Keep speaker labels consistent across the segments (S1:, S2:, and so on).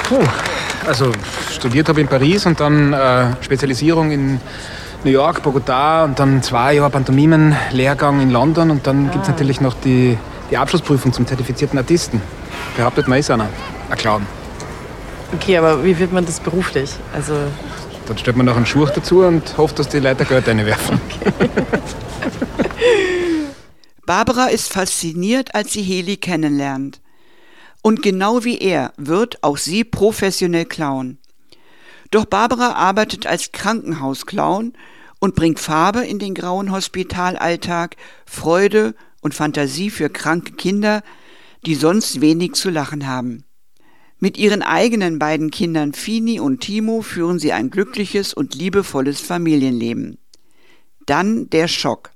S1: Also studiert habe ich in Paris und dann Spezialisierung in New York, Bogotá und dann 2 Jahre Pantomimen-Lehrgang in London und dann gibt es natürlich noch die Abschlussprüfung zum zertifizierten Artisten. Behauptet man ist einer, ein Clown.
S2: Okay, aber wie wird man das beruflich? Also
S1: dann stellt man noch einen Schuh dazu und hofft, dass die Leute Geld reinwerfen. Okay.
S3: Barbara ist fasziniert, als sie Heli kennenlernt. Und genau wie er wird auch sie professionell Clown. Doch Barbara arbeitet als Krankenhausclown und bringt Farbe in den grauen Hospitalalltag, Freude und Fantasie für kranke Kinder, die sonst wenig zu lachen haben. Mit ihren eigenen beiden Kindern Fini und Timo führen sie ein glückliches und liebevolles Familienleben. Dann der Schock.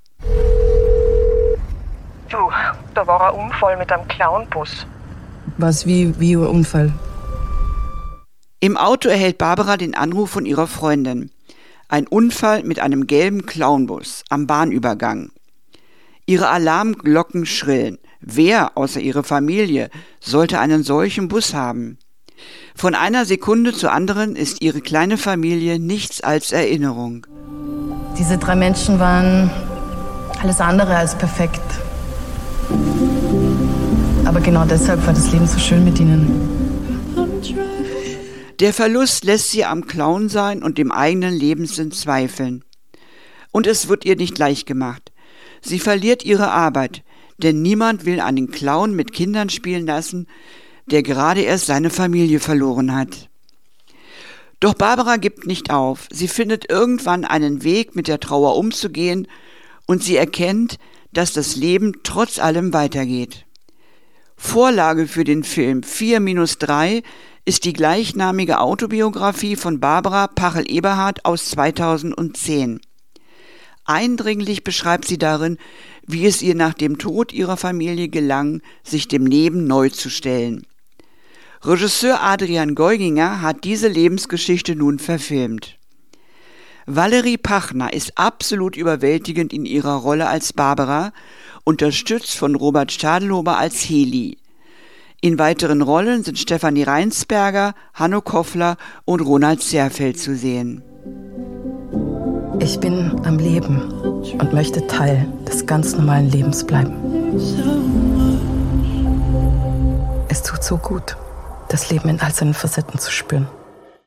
S4: Du, da war ein Unfall mit einem Clownbus.
S2: Was, wie ein Unfall?
S3: Im Auto erhält Barbara den Anruf von ihrer Freundin. Ein Unfall mit einem gelben Clownbus am Bahnübergang. Ihre Alarmglocken schrillen. Wer außer ihrer Familie sollte einen solchen Bus haben? Von einer Sekunde zur anderen ist ihre kleine Familie nichts als Erinnerung.
S5: Diese 3 Menschen waren alles andere als perfekt. Aber genau deshalb war das Leben so schön mit ihnen.
S3: Der Verlust lässt sie am Clown sein und dem eigenen Lebenssinn zweifeln. Und es wird ihr nicht leicht gemacht. Sie verliert ihre Arbeit, denn niemand will einen Clown mit Kindern spielen lassen, der gerade erst seine Familie verloren hat. Doch Barbara gibt nicht auf. Sie findet irgendwann einen Weg, mit der Trauer umzugehen und sie erkennt, dass das Leben trotz allem weitergeht. Vorlage für den Film 4-3 ist die gleichnamige Autobiografie von Barbara Pachel-Eberhardt aus 2010. Eindringlich beschreibt sie darin, wie es ihr nach dem Tod ihrer Familie gelang, sich dem Leben neu zu stellen. Regisseur Adrian Geuginger hat diese Lebensgeschichte nun verfilmt. Valerie Pachner ist absolut überwältigend in ihrer Rolle als Barbara, unterstützt von Robert Stadelhuber als Heli. In weiteren Rollen sind Stefanie Reinsberger, Hanno Koffler und Ronald Zerfeld zu sehen.
S5: Ich bin am Leben und möchte Teil des ganz normalen Lebens bleiben. Es tut so gut, das Leben in all seinen Facetten zu spüren.